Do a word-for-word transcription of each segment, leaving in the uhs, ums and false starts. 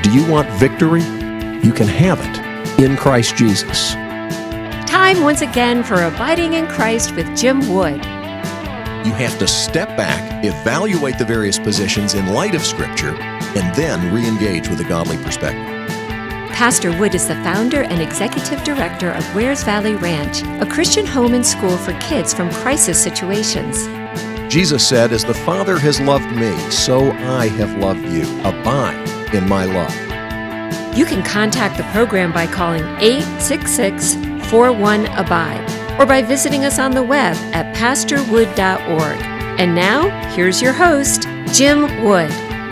Do you want victory? You can have it in Christ Jesus. Time once again for Abiding in Christ with Jim Wood. You have to step back, evaluate the various positions in light of Scripture, and then re-engage with a godly perspective. Pastor Wood is the founder and executive director of Wares Valley Ranch, a Christian home and school for kids from crisis situations. Jesus said, "As the Father has loved me, so I have loved you. Abide in my love." You can contact the program by calling eight six six, four one, ABIDE or by visiting us on the web at pastor wood dot org. And now, here's your host, Jim Wood.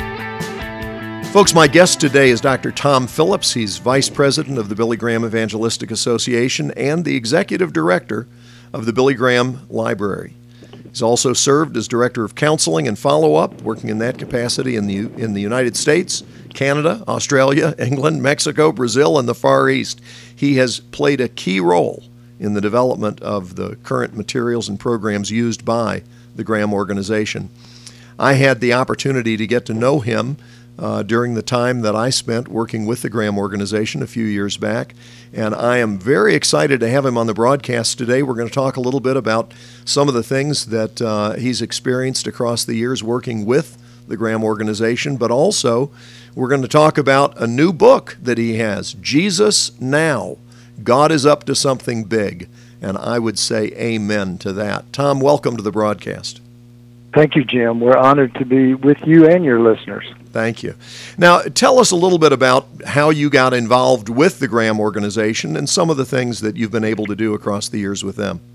Folks, my guest today is Doctor Tom Phillips. He's Vice President of the Billy Graham Evangelistic Association and the Executive Director of the Billy Graham Library. He's also served as Director of Counseling and Follow-Up, working in that capacity in the in the United States, Canada, Australia, England, Mexico, Brazil, and the Far East. He has played a key role in the development of the current materials and programs used by the Graham Organization. I had the opportunity to get to know him Uh, during the time that I spent working with the Graham Organization a few years back, and I am very excited to have him on the broadcast today. We're going to talk a little bit about some of the things that uh, he's experienced across the years working with the Graham Organization, but also we're going to talk about a new book that he has, Jesus Now. God is up to something big, and I would say amen to that. Tom, welcome to the broadcast. Thank you, Jim. We're honored to be with you and your listeners. Thank you. Now, tell us a little bit about how you got involved with the Graham Organization and some of the things that you've been able to do across the years with them.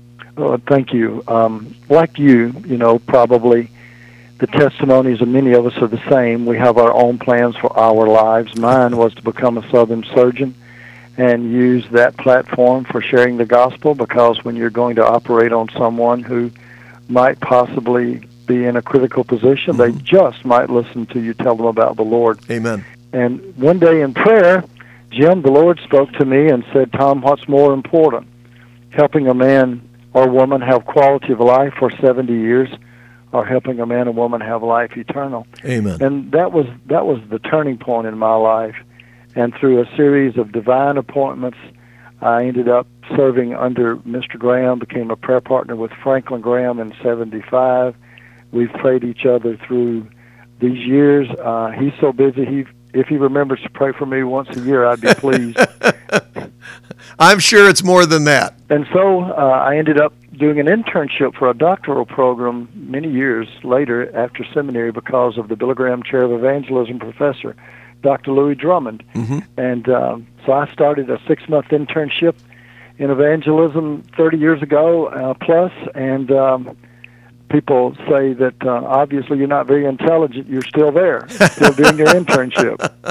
Oh, thank you. Um, like you, you know, probably the testimonies of many of us are the same. We have our own plans for our lives. Mine was to become a Southern surgeon and use that platform for sharing the gospel, because when you're going to operate on someone who might possibly be in a critical position, mm-hmm. they just might listen to you tell them about the Lord. Amen. And one day in prayer, Jim, the Lord spoke to me and said, "Tom, what's more important, helping a man or woman have quality of life for seventy years or helping a man or woman have life eternal?" Amen. And that was that was the turning point in my life. And through a series of divine appointments, I ended up serving under Mister Graham, became a prayer partner with Franklin Graham in seventy-five. We've prayed each other through these years. Uh, he's so busy, he if he remembers to pray for me once a year, I'd be pleased. I'm sure it's more than that. And so uh, I ended up doing an internship for a doctoral program many years later after seminary because of the Billy Graham Chair of Evangelism professor, Doctor Louis Drummond. Mm-hmm. And um, so I started a six-month internship in evangelism thirty years ago uh, plus, and um, people say that uh, obviously you're not very intelligent. You're still there, still doing your internship.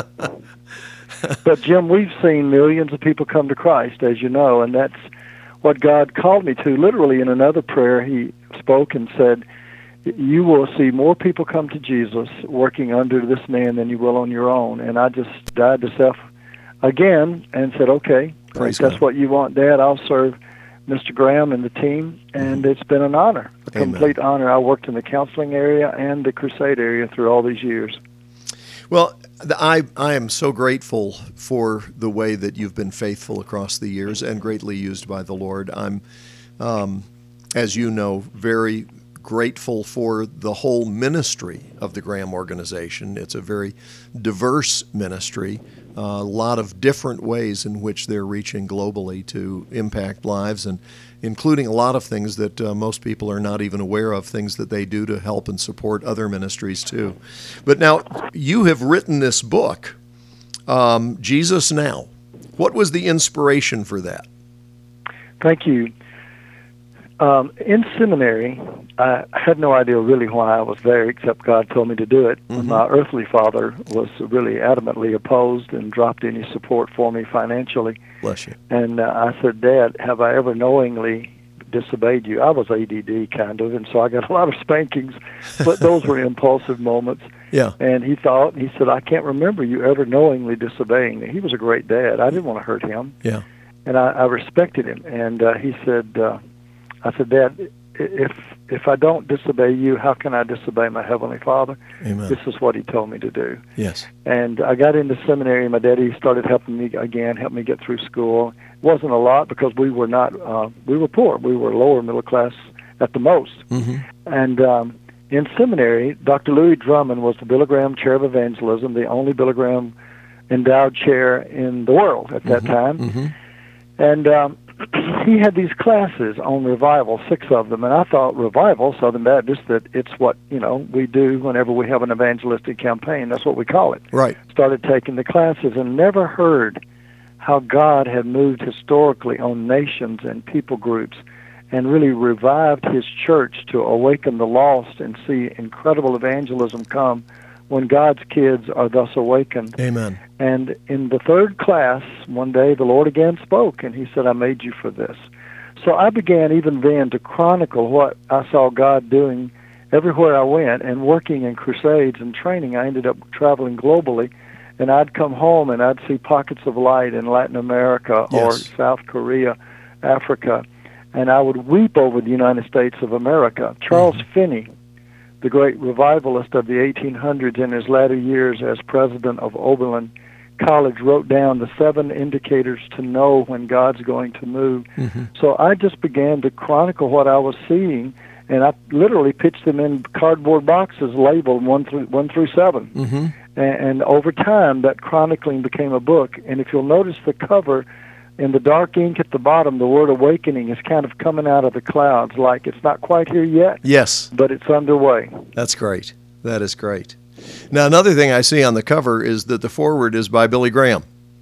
But, Jim, we've seen millions of people come to Christ, as you know, and that's what God called me to. Literally, in another prayer, he spoke and said, "You will see more people come to Jesus working under this man than you will on your own." And I just died to self again and said, okay, Praise if that's God. what you want, Dad, I'll serve Mister Graham and the team, and mm-hmm. it's been an honor, a Amen. complete honor. I worked in the counseling area and the crusade area through all these years. Well, I I am so grateful for the way that you've been faithful across the years and greatly used by the Lord. I'm, um, as you know, very grateful for the whole ministry of the Graham Organization. It's a very diverse ministry, uh, a lot of different ways in which they're reaching globally to impact lives, and including a lot of things that uh, most people are not even aware of, things that they do to help and support other ministries too. But now, you have written this book, um, Jesus Now. What was the inspiration for that? Thank you. Um, in seminary, I had no idea really why I was there, except God told me to do it. Mm-hmm. My earthly father was really adamantly opposed and dropped any support for me financially. Bless you. And uh, I said, "Dad, have I ever knowingly disobeyed you?" I was A D D kind of, and so I got a lot of spankings, but those were impulsive moments. Yeah. And he thought, he said, "I can't remember you ever knowingly disobeying me." He was a great dad. I didn't want to hurt him. Yeah. And I, I respected him. And uh, he said, uh, I said, "Dad, if if I don't disobey you, how can I disobey my Heavenly Father? Amen. This is what he told me to do. Yes. And I got into seminary. My daddy started helping me again, helped me get through school. It wasn't a lot because we were not, uh, we were poor. We were lower middle class at the most. Mm-hmm. And um, in seminary, Doctor Louis Drummond was the Billy Graham Chair of Evangelism, the only Billy Graham endowed chair in the world at that mm-hmm. time. Mm-hmm. And um, he had these classes on revival, six of them, and I thought revival, Southern Baptist, that it's what, you know, we do whenever we have an evangelistic campaign. That's what we call it. Right. Started taking the classes and never heard how God had moved historically on nations and people groups and really revived his church to awaken the lost and see incredible evangelism come when God's kids are thus awakened. Amen. And in the third class, one day, the Lord again spoke, and he said, I made you for this. So I began even then to chronicle what I saw God doing everywhere I went, and working in crusades and training. I ended up traveling globally, and I'd come home and I'd see pockets of light in Latin America or Yes. South Korea, Africa, and I would weep over the United States of America. Charles Mm-hmm. Finney, the great revivalist of the eighteen hundreds, in his latter years as president of Oberlin College, wrote down the seven indicators to know when God's going to move. Mm-hmm. So I just began to chronicle what I was seeing, and I literally pitched them in cardboard boxes labeled one through one through seven. Mm-hmm. And, and over time, that chronicling became a book. And if you'll notice the cover, in the dark ink at the bottom, the word awakening is kind of coming out of the clouds, like it's not quite here yet, Yes. but it's underway. That's great. That is great. Now, another thing I see on the cover is that the foreword is by Billy Graham.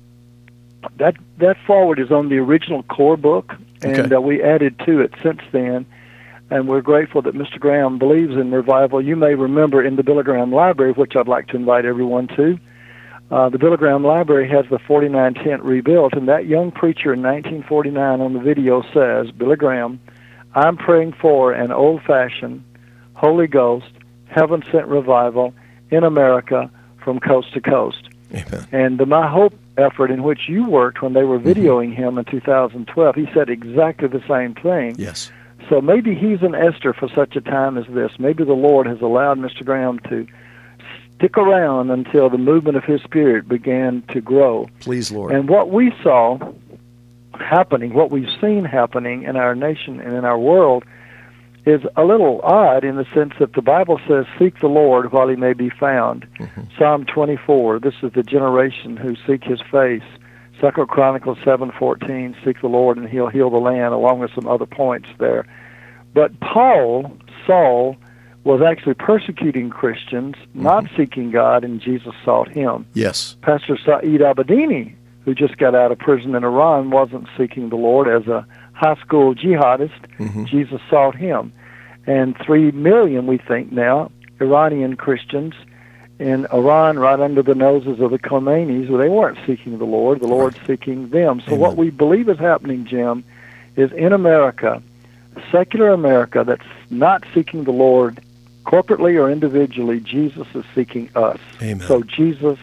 That that forward is on the original core book, and Okay. uh, we added to it since then. And we're grateful that Mister Graham believes in revival. You may remember in the Billy Graham Library, which I'd like to invite everyone to, uh, the Billy Graham Library has the forty-nine tent rebuilt, and that young preacher in nineteen forty-nine on the video says, Billy Graham, I'm praying for an old-fashioned, Holy Ghost, heaven-sent revival in America from coast to coast. Amen. And the My Hope effort in which you worked when they were videoing mm-hmm. him in two thousand twelve, he said exactly the same thing. Yes. So maybe he's an Esther for such a time as this. Maybe the Lord has allowed Mister Graham to stick around until the movement of his spirit began to grow. Please, Lord. And what we saw happening, what we've seen happening in our nation and in our world, is a little odd in the sense that the Bible says, seek the Lord while he may be found. Mm-hmm. Psalm twenty-four, this is the generation who seek his face. Second Chronicles seven fourteen, seek the Lord and he'll heal the land, along with some other points there. But Paul, Saul, was actually persecuting Christians, mm-hmm. not seeking God, and Jesus sought him. Yes. Pastor Saeed Abedini, who just got out of prison in Iran, wasn't seeking the Lord as a high school jihadist. Mm-hmm. Jesus sought him. And three million, we think now, Iranian Christians in Iran, right under the noses of the Khomeinis, well, they weren't seeking the Lord. The Lord's right. seeking them. So Amen. What we believe is happening, Jim, is in America, secular America that's not seeking the Lord corporately or individually, Jesus is seeking us. Amen. So Jesus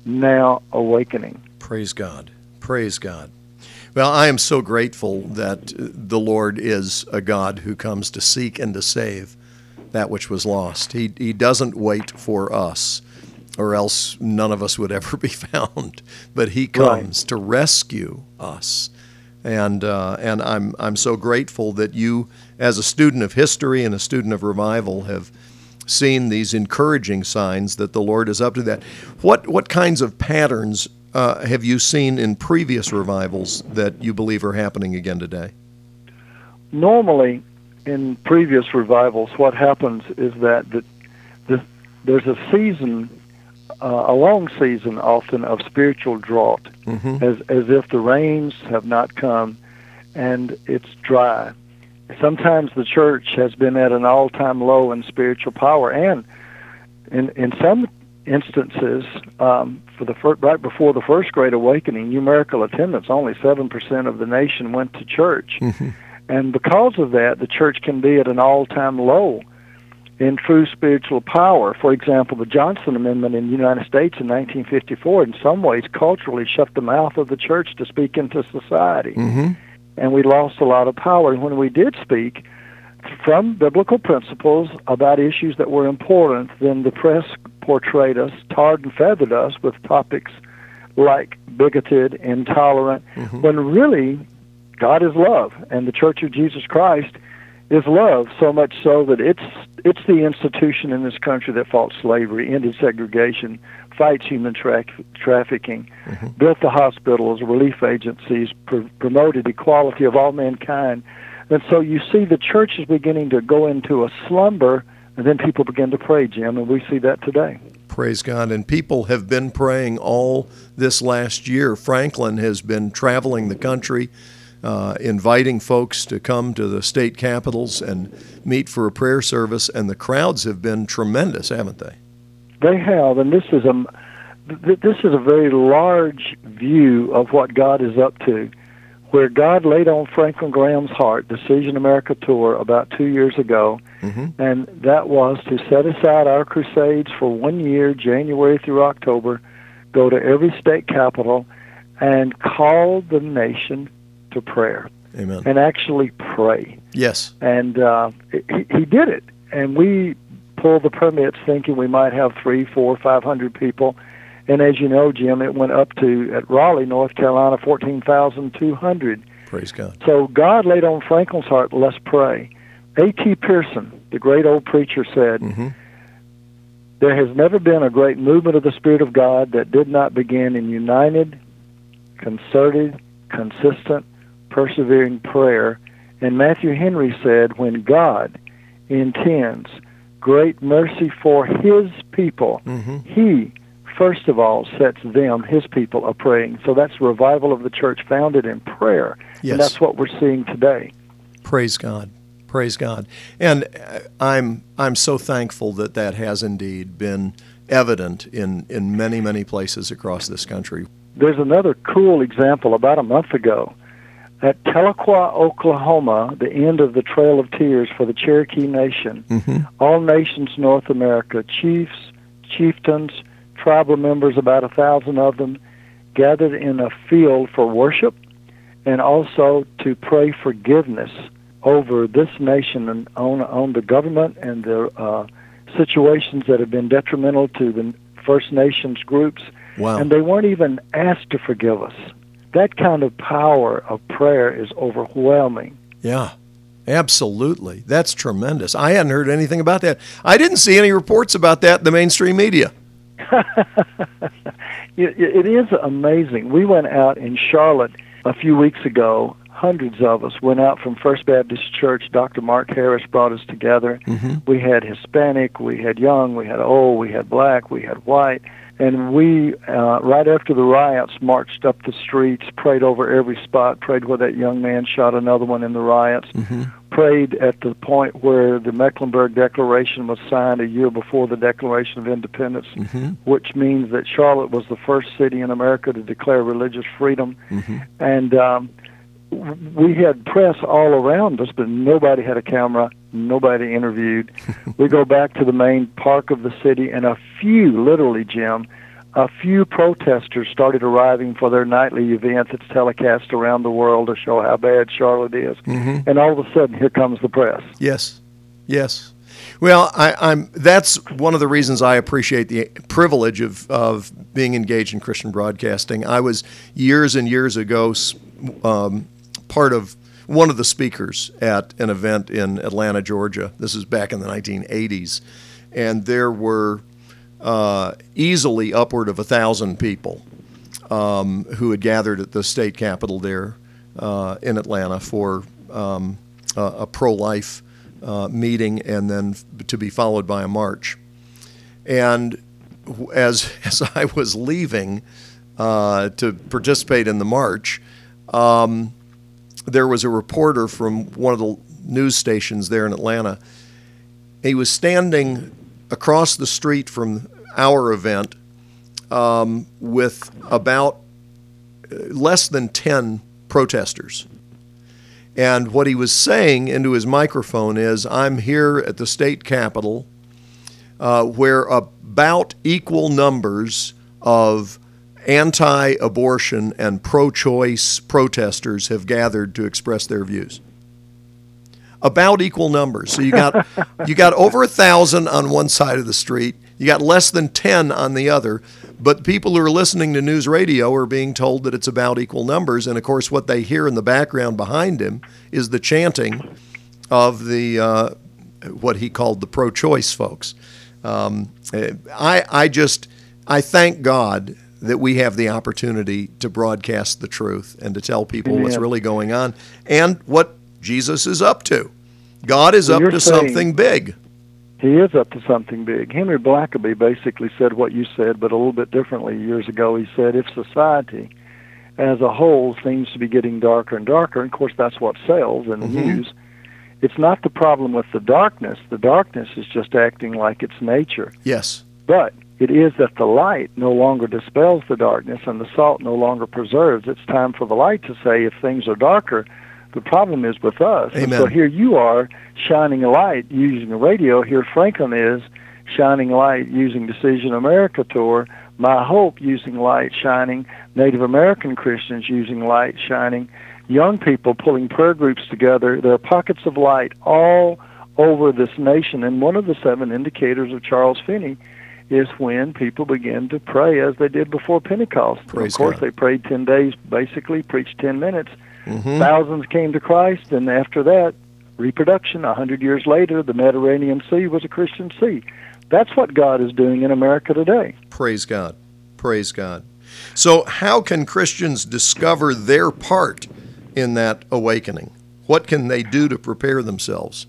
now awakening. Praise God. Praise God. Well, I am so grateful that the Lord is a God who comes to seek and to save that which was lost. He he doesn't wait for us, or else none of us would ever be found. But he comes right. to rescue us. And uh, and I'm I'm so grateful that you, as a student of history and a student of revival, have seen these encouraging signs that the Lord is up to that. What what kinds of patterns uh, have you seen in previous revivals that you believe are happening again today? Normally, in previous revivals, what happens is that the, the, there's a season, uh, a long season often, of spiritual drought, mm-hmm. as as if the rains have not come and it's dry. Sometimes the church has been at an all-time low in spiritual power, and in in some instances, um, for the fir- right before the First Great Awakening, numerical attendance, only seven percent of the nation went to church. Mm-hmm. And because of that, the church can be at an all-time low in true spiritual power. For example, the Johnson Amendment in the United States in nineteen fifty-four, in some ways, culturally shut the mouth of the church to speak into society. Mm-hmm. And we lost a lot of power. And when we did speak, from biblical principles about issues that were important, then the press portrayed us, tarred and feathered us with topics like bigoted, intolerant, mm-hmm. when really God is love, and the Church of Jesus Christ is love, so much so that it's it's the institution in this country that fought slavery, ended segregation, fights human tra- trafficking, mm-hmm. built the hospitals, relief agencies, pr- promoted equality of all mankind. And so you see the church is beginning to go into a slumber, and then people begin to pray, Jim, and we see that today. Praise God. And people have been praying all this last year. Franklin has been traveling the country, uh, inviting folks to come to the state capitals and meet for a prayer service, and the crowds have been tremendous, haven't they? They have, and this is a, this is a very large view of what God is up to, where God laid on Franklin Graham's heart, Decision America Tour, about two years ago, mm-hmm. and that was to set aside our crusades for one year, January through October, go to every state capital, and call the nation to prayer. Amen. And actually pray. Yes. And uh, he, he did it, and we pulled the permits thinking we might have three, four, five hundred people. And as you know, Jim, it went up to, at Raleigh, North Carolina, fourteen thousand two hundred. Praise God. So God laid on Franklin's heart, let's pray. A T Pearson, the great old preacher, said, mm-hmm. there has never been a great movement of the Spirit of God that did not begin in united, concerted, consistent, persevering prayer. And Matthew Henry said, when God intends great mercy for His people, mm-hmm. He first of all sets them, His people, a praying. So that's revival of the church founded in prayer. Yes. And that's what we're seeing today. Praise God. Praise God. And I'm I'm so thankful that that has indeed been evident in, in many, many places across this country. There's another cool example about a month ago. At Tahlequah, Oklahoma, the end of the Trail of Tears for the Cherokee Nation, mm-hmm. all nations North America, chiefs, chieftains, tribal members, about a thousand of them, gathered in a field for worship and also to pray forgiveness over this nation and on, on the government and the uh, situations that have been detrimental to the First Nations groups. Wow. And they weren't even asked to forgive us. That kind of power of prayer is overwhelming. Yeah, absolutely. That's tremendous. I hadn't heard anything about that. I didn't see any reports about that in the mainstream media. it, it is amazing. We went out in Charlotte a few weeks ago. Hundreds of us went out from First Baptist Church. Doctor Mark Harris brought us together. Mm-hmm. We had Hispanic, we had young, we had old, we had black, we had white. And we, uh, right after the riots, marched up the streets, prayed over every spot, prayed where that young man shot another one in the riots, mm-hmm. prayed at the point where the Mecklenburg Declaration was signed a year before the Declaration of Independence, mm-hmm. which means that Charlotte was the first city in America to declare religious freedom. Mm-hmm. And um, we had press all around us, but nobody had a camera, nobody interviewed. We go back to the main park of the city, and a few, literally, Jim, a few protesters started arriving for their nightly events that's telecast around the world to show how bad Charlotte is. Mm-hmm. And all of a sudden, here comes the press. Yes, yes. Well, I, I'm. That's one of the reasons I appreciate the privilege of, of being engaged in Christian broadcasting. I was, years and years ago, um, part of one of the speakers at an event in Atlanta, Georgia. This is back in the nineteen eighties. And there were uh, easily upward of a thousand people um, who had gathered at the state capitol there uh, in Atlanta for um, a, a pro-life uh, meeting, and then to be followed by a march. And as, as I was leaving uh, to participate in the march, um, there was a reporter from one of the news stations there in Atlanta. He was standing across the street from our event um, with about less than ten protesters. And what he was saying into his microphone is, I'm here at the state capitol uh, where about equal numbers of anti-abortion and pro-choice protesters have gathered to express their views. about equal numbers. So you got you got over a thousand on one side of the street. You got less than ten on the other. But people who are listening to news radio are being told that it's about equal numbers. And, of course, what they hear in the background behind him is the chanting of the uh, what he called the pro-choice folks. Um, I, I just I thank God that we have the opportunity to broadcast the truth and to tell people yeah. what's really going on and what Jesus is up to. God is well, up to saying- something big. He is up to something big. Henry Blackaby basically said what you said, but a little bit differently years ago. He said, if society as a whole seems to be getting darker and darker, and of course that's what sells in the Mm-hmm. news, it's not the problem with the darkness. The darkness is just acting like its nature. Yes. But it is that the light no longer dispels the darkness and the salt no longer preserves. It's time for the light to say, if things are darker, the problem is with us. Amen. And so here you are shining a light using the radio. Here Franklin is shining light using Decision America Tour. My Hope using light shining. Native American Christians using light shining. Young people pulling prayer groups together. There are pockets of light all over this nation. And one of the seven indicators of Charles Finney is when people begin to pray as they did before Pentecost. Praise of course, God. they prayed ten days, basically, preached ten minutes. Mm-hmm. Thousands came to Christ, and after that, reproduction. A hundred years later, the Mediterranean Sea was a Christian sea. That's what God is doing in America today. Praise God. Praise God. So how can Christians discover their part in that awakening? What can they do to prepare themselves?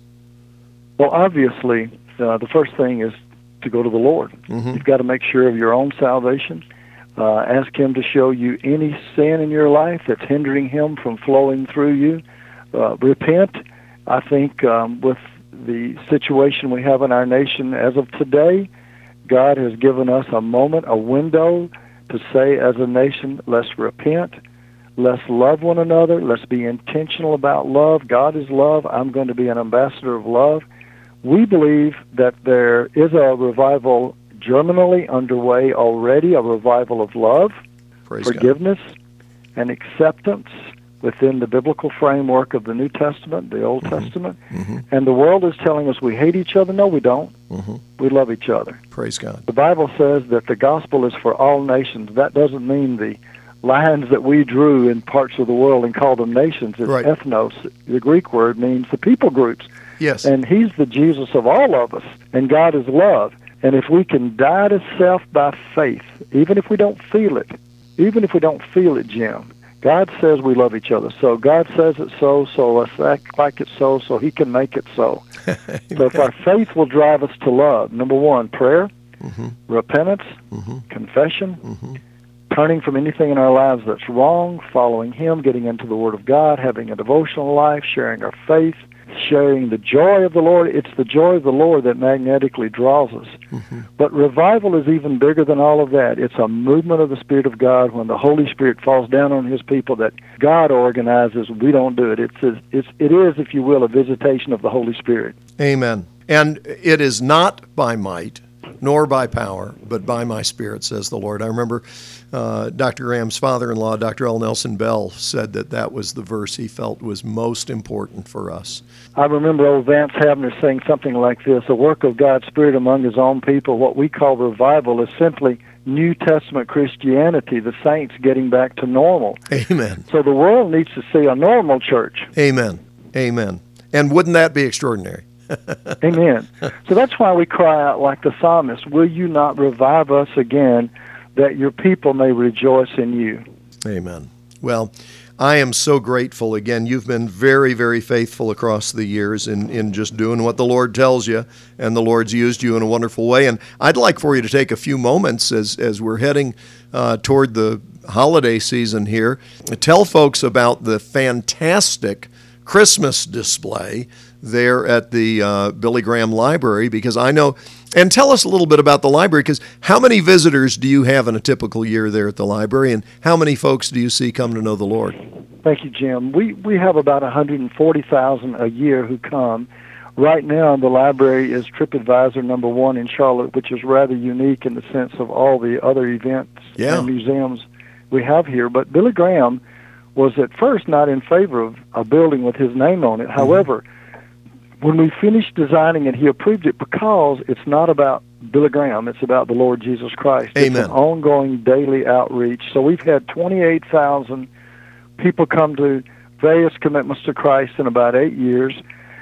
Well, obviously, uh, the first thing is to go to the Lord. Mm-hmm. You've got to make sure of your own salvation. Uh, ask Him to show you any sin in your life that's hindering Him from flowing through you. Uh, repent. I think um, with the situation we have in our nation as of today, God has given us a moment, a window to say as a nation, let's repent, let's love one another, let's be intentional about love. God is love. I'm going to be an ambassador of love. We believe that there is a revival germinally underway already, a revival of love, Praise forgiveness, and acceptance within the biblical framework of the New Testament, the Old Mm-hmm. Testament. Mm-hmm. And the world is telling us we hate each other. No, we don't. Mm-hmm. We love each other. Praise God. The Bible says that the gospel is for all nations. That doesn't mean the lines that we drew in parts of the world and called them nations. It's Right. ethnos. The Greek word means the people groups. Yes. And He's the Jesus of all of us. And God is love. And if we can die to self by faith, even if we don't feel it, even if we don't feel it, Jim, God says we love each other. So God says it so, so let's act like it's so, so He can make it so. So if our faith will drive us to love, number one, prayer, Mm-hmm. repentance, Mm-hmm. confession, Mm-hmm. turning from anything in our lives that's wrong, following Him, getting into the Word of God, having a devotional life, sharing our faith, sharing the joy of the Lord. It's the joy of the Lord that magnetically draws us. Mm-hmm. But revival is even bigger than all of that. It's a movement of the Spirit of God when the Holy Spirit falls down on His people that God organizes. We don't do it. It's, it's, it is, if you will, a visitation of the Holy Spirit. Amen. And it is not by might, nor by power, but by my Spirit, says the Lord. I remember uh, Doctor Graham's father-in-law, Doctor L. Nelson Bell, said that that was the verse he felt was most important for us. I remember old Vance Havner saying something like this: a work of God's Spirit among His own people. What we call revival is simply New Testament Christianity, the saints getting back to normal. Amen. So the world needs to see a normal church. Amen. Amen. And wouldn't that be extraordinary? Amen. So that's why we cry out like the psalmist, will you not revive us again, that your people may rejoice in you? Amen. Well, I am so grateful. Again, you've been very, very faithful across the years in, in just doing what the Lord tells you, and the Lord's used you in a wonderful way. And I'd like for you to take a few moments as, as we're heading uh, toward the holiday season here. Tell folks about the fantastic Christmas display there at the uh, Billy Graham Library, because I know, and tell us a little bit about the library, because how many visitors do you have in a typical year there at the library, and how many folks do you see come to know the Lord? Thank you, Jim. We we have about one hundred forty thousand a year who come. Right now, the library is TripAdvisor number one in Charlotte, which is rather unique in the sense of all the other events Yeah. and museums we have here. But Billy Graham was at first not in favor of a building with his name on it. Mm-hmm. However, when we finished designing it, he approved it because it's not about Billy Graham. It's about the Lord Jesus Christ. Amen. It's an ongoing daily outreach. So we've had twenty-eight thousand people come to various commitments to Christ in about eight years.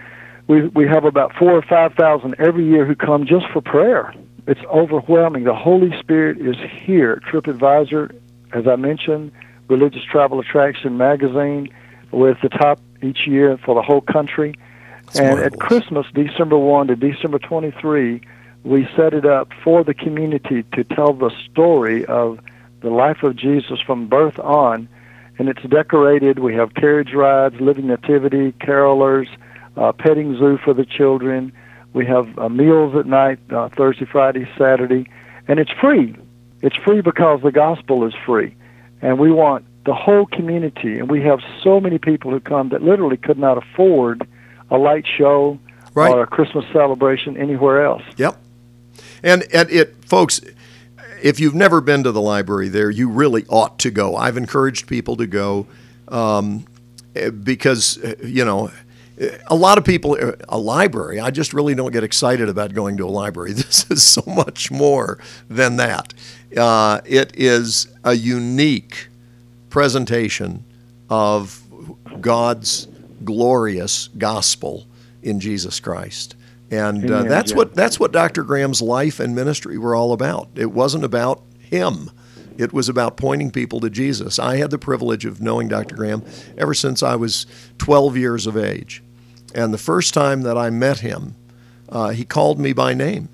We we have about four or five thousand every year who come just for prayer. It's overwhelming. The Holy Spirit is here. TripAdvisor, as I mentioned, Religious Travel Attraction magazine, we're at the top each year for the whole country. That's and marvelous. At Christmas, December first to December twenty-third, we set it up for the community to tell the story of the life of Jesus from birth on. And it's decorated. We have carriage rides, living nativity, carolers, uh, petting zoo for the children. We have uh, meals at night, uh, Thursday, Friday, Saturday. And it's free. It's free because the gospel is free. And we want the whole community. And we have so many people who come that literally could not afford a light show right. or a Christmas celebration anywhere else. Yep. And, and it, folks, if you've never been to the library there, you really ought to go. I've encouraged people to go um, because, you know, a lot of people, a library, I just really don't get excited about going to a library. This is so much more than that. Uh, it is a unique presentation of God's glorious gospel in Jesus Christ. And uh, that's what that's what Doctor Graham's life and ministry were all about. It wasn't about him. It was about pointing people to Jesus. I had the privilege of knowing Doctor Graham ever since I was twelve years of age. And the first time that I met him, uh, he called me by name.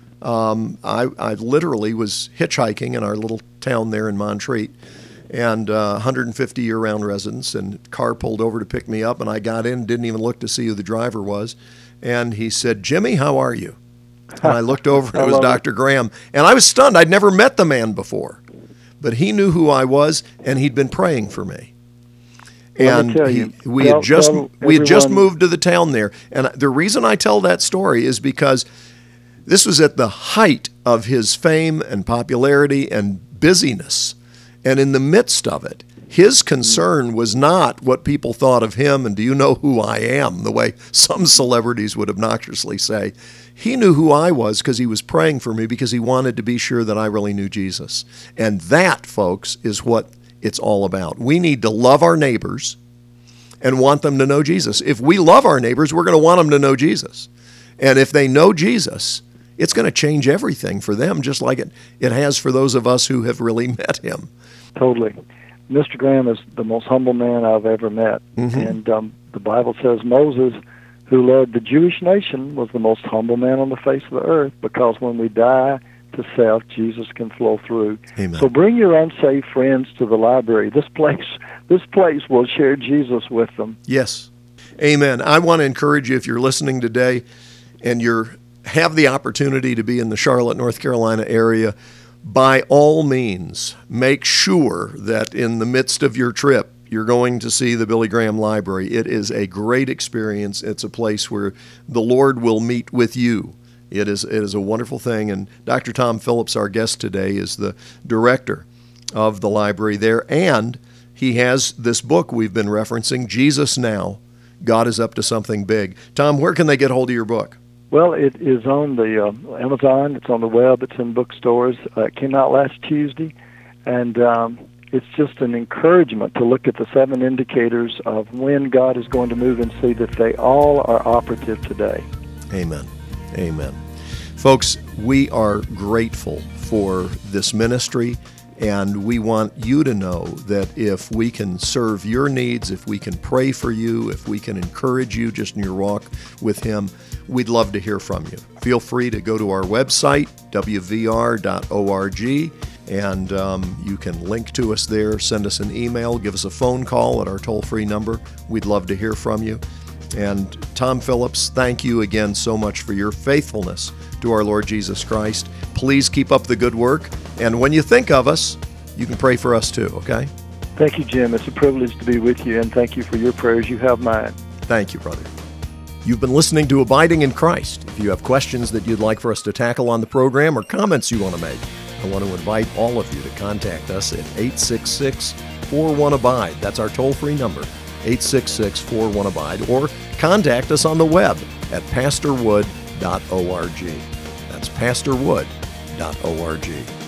Um, I, I literally was hitchhiking in our little town there in Montreat, and uh, one hundred fifty year-round residents, and a car pulled over to pick me up, and I got in, didn't even look to see who the driver was. And he said, "Jimmy, how are you?" And I looked over, and it was Doctor Graham. And I was stunned. I'd never met the man before. But he knew who I was, and he'd been praying for me. And he, we had just we had just moved to the town there. And the reason I tell that story is because this was at the height of his fame and popularity and busyness. And in the midst of it, his concern was not what people thought of him and do you know who I am, the way some celebrities would obnoxiously say. He knew who I was because he was praying for me because he wanted to be sure that I really knew Jesus. And that, folks, is what it's all about. We need to love our neighbors and want them to know Jesus. If we love our neighbors, we're going to want them to know Jesus. And if they know Jesus, it's going to change everything for them, just like it, it has for those of us who have really met him. Totally. Mister Graham is the most humble man I've ever met. Mm-hmm. And um, the Bible says Moses, who led the Jewish nation, was the most humble man on the face of the earth, because when we die to self, Jesus can flow through. Amen. So bring your unsaved friends to the library. This place, this place will share Jesus with them. Yes. Amen. I want to encourage you, if you're listening today and you're have the opportunity to be in the Charlotte, North Carolina area, by all means, make sure that in the midst of your trip, you're going to see the Billy Graham Library. It is a great experience. It's a place where the Lord will meet with you. It is, it is a wonderful thing. And Doctor Tom Phillips, our guest today, is the director of the library there. And he has this book we've been referencing, Jesus Now, God is Up to Something Big. Tom, where can they get hold of your book? Well, it is on the uh, Amazon. It's on the web. It's in bookstores. Uh, it came out last Tuesday, and um, it's just an encouragement to look at the seven indicators of when God is going to move and see that they all are operative today. Amen. Amen. Folks, we are grateful for this ministry, and we want you to know that if we can serve your needs, if we can pray for you, if we can encourage you just in your walk with Him, we'd love to hear from you. Feel free to go to our website, w v r dot org, and um, you can link to us there, send us an email, give us a phone call at our toll-free number. We'd love to hear from you. And Tom Phillips, thank you again so much for your faithfulness to our Lord Jesus Christ. Please keep up the good work. And when you think of us, you can pray for us too, okay? Thank you, Jim. It's a privilege to be with you, and thank you for your prayers. You have mine. Thank you, brother. You've been listening to Abiding in Christ. If you have questions that you'd like for us to tackle on the program or comments you want to make, I want to invite all of you to contact us at eight six six, four one, abide. That's our toll-free number, eight six six, four one, abide. Or contact us on the web at pastor wood dot org. That's pastor wood dot org.